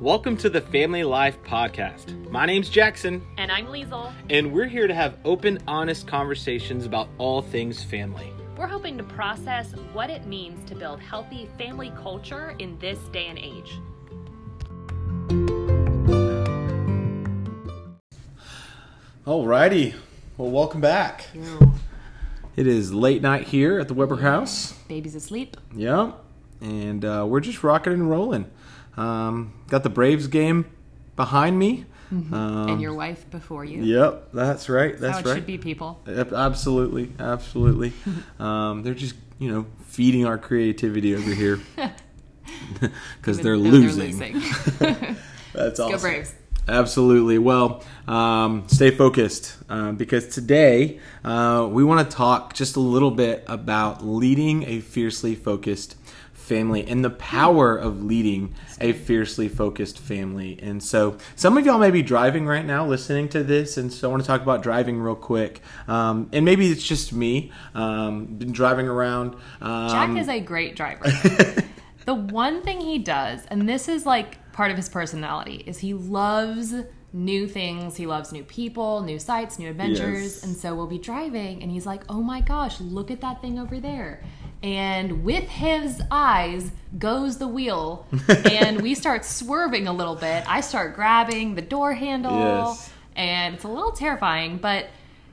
Welcome to the Family Life Podcast. My name's Jackson. And I'm Liesl. And we're here to have open, honest conversations about all things family. We're hoping to process what it means to build healthy family culture in this day and age. Alrighty. Well, welcome back. It is late night here at the Weber House. Baby's asleep. Yep. And we're just rocking and rolling. Got the Braves game behind me. And your wife before you. Yep, that's right. That's how it right. should be, people. Absolutely. They're just, feeding our creativity over here because they're losing. That's awesome. Go Braves. Absolutely. Well, stay focused because today we want to talk just a little bit about leading a fiercely focused family and the power of leading a fiercely focused family. And so some of y'all may be driving right now listening to this, and so I want to talk about driving real quick. And maybe it's just me. Been driving around. Jack is a great driver. The one thing he does, and this is like part of his personality, is he loves new things. He loves new people, new sights, new adventures. Yes. And so we'll be driving and he's like, oh my gosh, look at that thing over there. And with his eyes goes the wheel, and we start swerving a little bit. I start grabbing the door handle, and it's a little terrifying, but,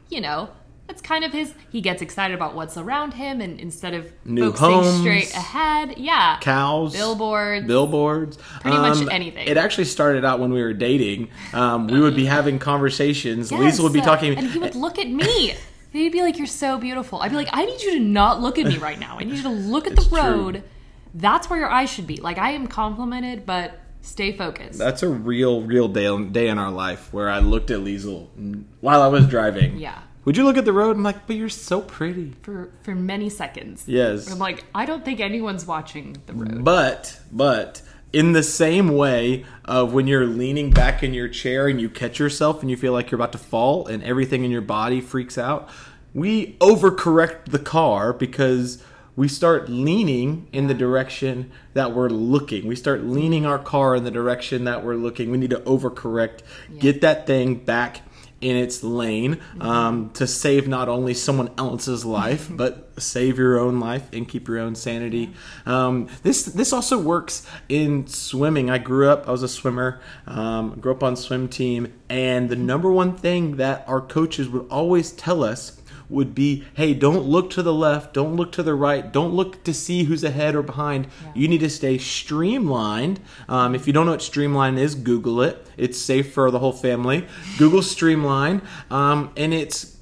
that's kind of he gets excited about what's around him, and instead of new focusing homes, straight ahead, cows, billboards, pretty much anything. It actually started out when we were dating. We would be having conversations. Lisa would be talking. And he would look at me. He'd be like, you're so beautiful. I'd be like, I need you to not look at me right now. I need you to look at the road. True. That's where your eyes should be. Like, I am complimented, but stay focused. That's a real day in our life where I looked at Liesl while I was driving. Yeah. Would you look at the road? I'm like, but you're so pretty. For many seconds. Yes. I'm like, I don't think anyone's watching the road. But in the same way of when you're leaning back in your chair and you catch yourself and you feel like you're about to fall and everything in your body freaks out, we overcorrect the car because we start leaning in the direction that we're looking. We start leaning our car in the direction that we're looking. We need to overcorrect, get that thing back in its lane to save not only someone else's life, but save your own life and keep your own sanity. This also works in swimming. I was a swimmer, grew up on swim team, and the number one thing that our coaches would always tell us would be, hey, don't look to the left, don't look to the right, don't look to see who's ahead or behind. Yeah. You need to stay streamlined. If you don't know what streamline is, Google it. It's safe for the whole family. Google streamline, and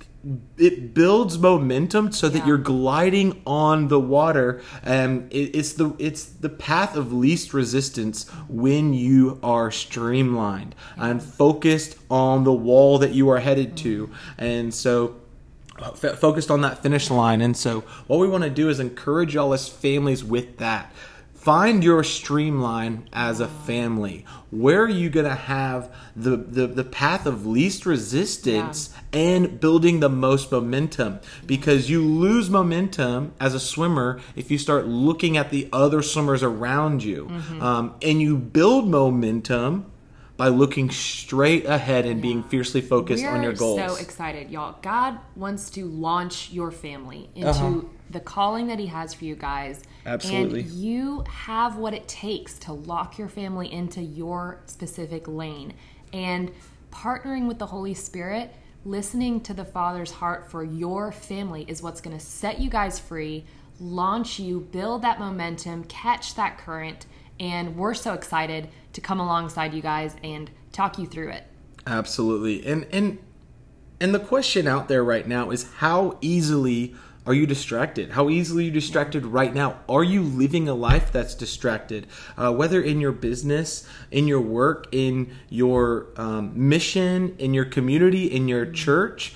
it builds momentum so that you're gliding on the water. It's the path of least resistance when you are streamlined and focused on the wall that you are headed to. And so focused on that finish line. And so what we want to do is encourage y'all as families with that. Find your streamline as a family. Where are you going to have the path of least resistance and building the most momentum? Because you lose momentum as a swimmer if you start looking at the other swimmers around you. And you build momentum by looking straight ahead and being fiercely focused on your goals. We are so excited, y'all. God wants to launch your family into the calling that He has for you guys. Absolutely. And you have what it takes to lock your family into your specific lane. And partnering with the Holy Spirit, listening to the Father's heart for your family is what's going to set you guys free, launch you, build that momentum, catch that current. And we're so excited to come alongside you guys and talk you through it. Absolutely. And the question out there right now is, how easily are you distracted? How easily are you distracted right now? Are you living a life that's distracted? Whether in your business, in your work, in your mission, in your community, in your church,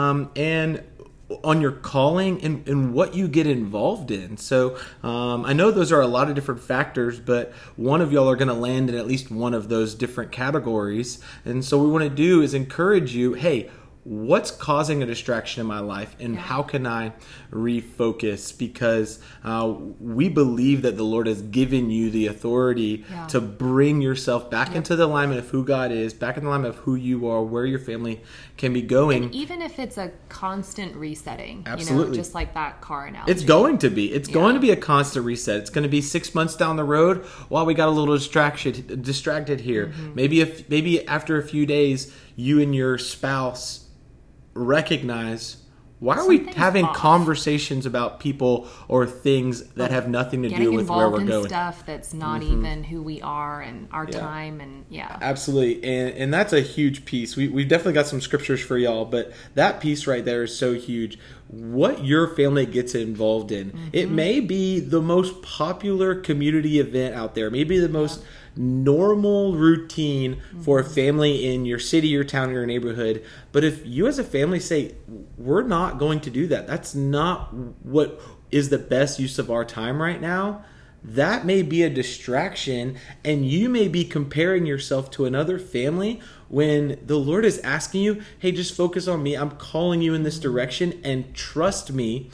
and on your calling and what you get involved in. So I know those are a lot of different factors, but one of y'all are going to land in at least one of those different categories. And so what we want to do is encourage you, hey, what's causing a distraction in my life, and how can I refocus? Because we believe that the Lord has given you the authority to bring yourself back into the alignment of who God is, back in the alignment of who you are, where your family can be going. And even if it's a constant resetting, absolutely, just like that car analogy. It's going to be. It's going to be a constant reset. It's going to be 6 months down the road while we got a little distracted here. Maybe after a few days, you and your spouse recognize, why are we having conversations about people or things that have nothing to do with where we're going? Stuff that's not even who we are and our time, and absolutely. And that's a huge piece. We've definitely got some scriptures for y'all, but that piece right there is so huge. What your family gets involved in, it may be the most popular community event out there, maybe the most normal routine for a family in your city, your town, or your neighborhood. But if you as a family say, we're not going to do that, that's not what is the best use of our time right now, that may be a distraction, and you may be comparing yourself to another family when the Lord is asking you, hey, just focus on me. I'm calling you in this direction, and trust me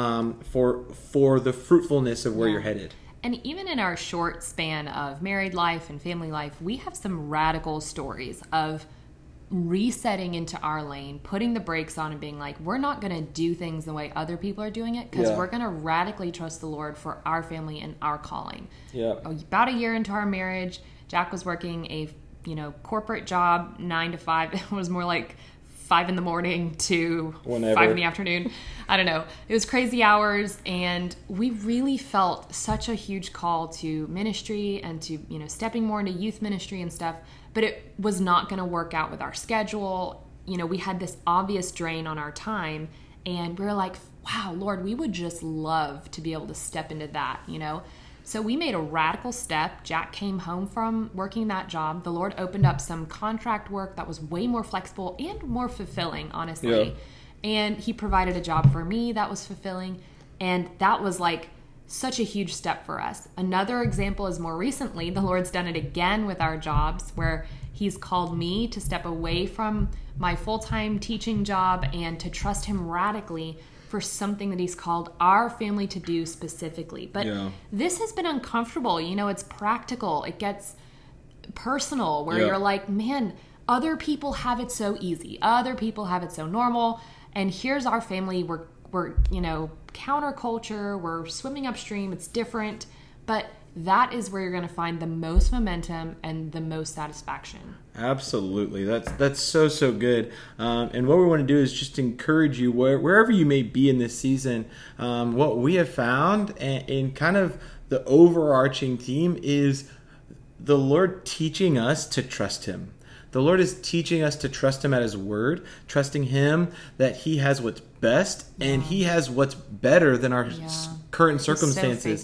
for the fruitfulness of where you're headed. And even in our short span of married life and family life, we have some radical stories of resetting into our lane, putting the brakes on and being like, we're not going to do things the way other people are doing it, because we're going to radically trust the Lord for our family and our calling. About a year into our marriage, Jack was working a corporate job, 9 to 5. It was more like 5 in the morning to 5 in the afternoon. I don't know. It was crazy hours, and we really felt such a huge call to ministry and to, stepping more into youth ministry and stuff, but it was not going to work out with our schedule. We had this obvious drain on our time, and we were like, wow, Lord, we would just love to be able to step into that, So we made a radical step. Jack came home from working that job. The Lord opened up some contract work that was way more flexible and more fulfilling, honestly. Yeah. And he provided a job for me that was fulfilling. And that was like such a huge step for us. Another example is more recently, the Lord's done it again with our jobs, where he's called me to step away from my full-time teaching job and to trust him radically for something that he's called our family to do specifically. But this has been uncomfortable. It's practical. It gets personal, where you're like, man, other people have it so easy. Other people have it so normal. And here's our family. We're counterculture. We're swimming upstream. It's different. But that is where you're going to find the most momentum and the most satisfaction. Absolutely. That's so good. And what we want to do is just encourage you wherever you may be in this season. What we have found in kind of the overarching theme is the Lord teaching us to trust him. The Lord is teaching us to trust him at his word, trusting him that he has what's best and he has what's better than our current circumstances.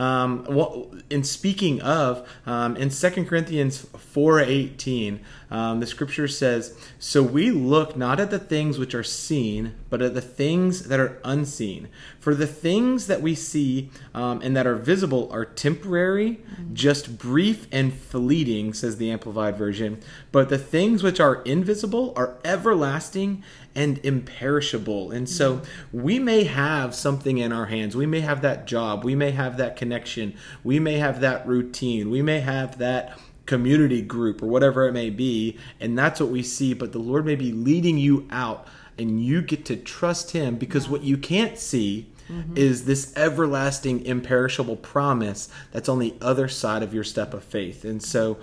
So in speaking of, in 2 Corinthians 4:18, the scripture says, "So we look not at the things which are seen, but at the things that are unseen. For the things that we see and that are visible are temporary, just brief and fleeting," says the Amplified Version. "But the things which are invisible are everlasting and imperishable." And so we may have something in our hands. We may have that job. We may have that connection. We may have that routine. We may have that community group or whatever it may be. And that's what we see. But the Lord may be leading you out, and you get to trust him, because what you can't see is this everlasting, imperishable promise that's on the other side of your step of faith. And so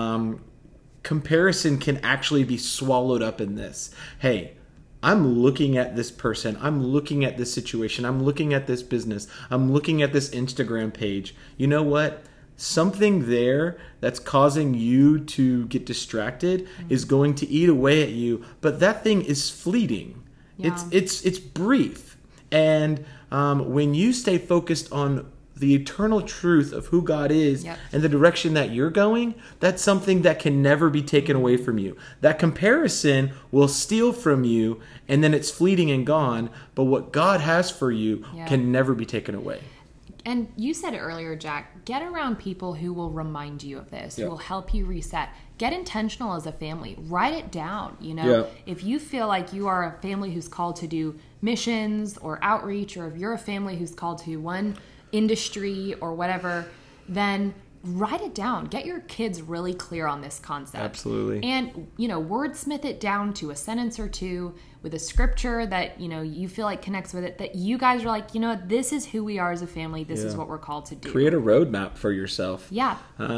comparison can actually be swallowed up in this. Hey, I'm looking at this person. I'm looking at this situation. I'm looking at this business. I'm looking at this Instagram page. You know what? Something there that's causing you to get distracted is going to eat away at you, but that thing is fleeting. It's brief. And when you stay focused on the eternal truth of who God is and the direction that you're going, that's something that can never be taken away from you. That comparison will steal from you, and then it's fleeting and gone, but what God has for you can never be taken away. And you said it earlier, Jack, get around people who will remind you of this, who will help you reset. Get intentional as a family. Write it down. If you feel like you are a family who's called to do missions or outreach, or if you're a family who's called to one industry or whatever, then write it down. Get your kids really clear on this concept. Absolutely. And, wordsmith it down to a sentence or two with a scripture that, you feel like connects with it, that you guys are like, this is who we are as a family. This is what we're called to do. Create a roadmap for yourself. Yeah.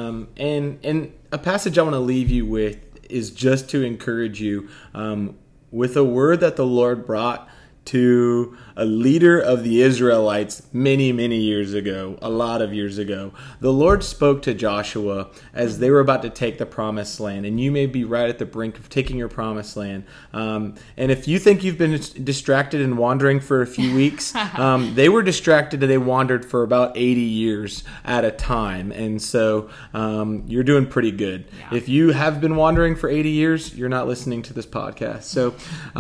And a passage I want to leave you with is just to encourage you with a word that the Lord brought to a leader of the Israelites many, many years ago, a lot of years ago. The Lord spoke to Joshua as they were about to take the promised land, and you may be right at the brink of taking your promised land. And if you think you've been distracted and wandering for a few weeks, they were distracted and they wandered for about 80 years at a time. And so you're doing pretty good. Yeah. If you have been wandering for 80 years, you're not listening to this podcast. So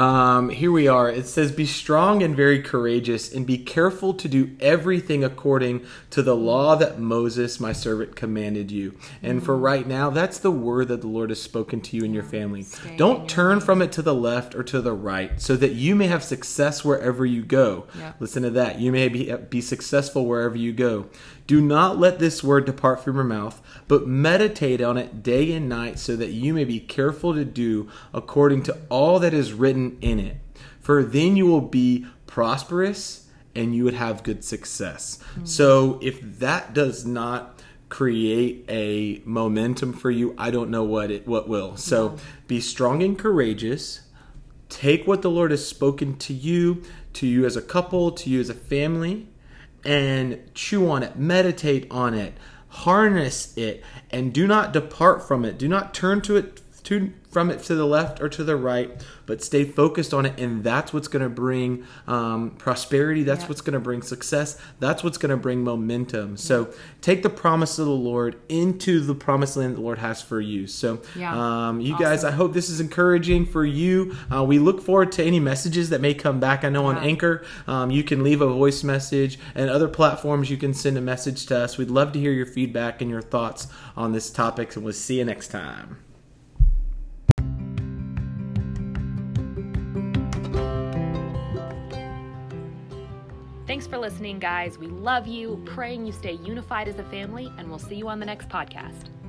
here we are. It says, be strong and very courageous, and be careful to do everything according to the law that Moses, my servant, commanded you. And for right now, that's the word that the Lord has spoken to you and your family. Don't turn from it to the left or to the right, so that you may have success wherever you go. Yeah. Listen to that. You may be successful wherever you go. Do not let this word depart from your mouth, but meditate on it day and night, so that you may be careful to do according to all that is written in it. For then you will be prosperous and you would have good success. Mm-hmm. So if that does not create a momentum for you, I don't know what will. So be strong and courageous. Take what the Lord has spoken to you as a couple, to you as a family, and chew on it, meditate on it, harness it, and do not depart from it. Do not turn from it to the left or to the right, but stay focused on it, and that's what's going to bring prosperity. That's what's going to bring success. That's what's going to bring momentum. So take the promise of the Lord into the promised land the Lord has for you. So you guys, I hope this is encouraging for you. We look forward to any messages that may come back. I know on Anchor, you can leave a voice message, and other platforms you can send a message to us. We'd love to hear your feedback and your thoughts on this topic, and we'll see you next time. Thanks for listening, guys. We love you, praying you stay unified as a family, and we'll see you on the next podcast.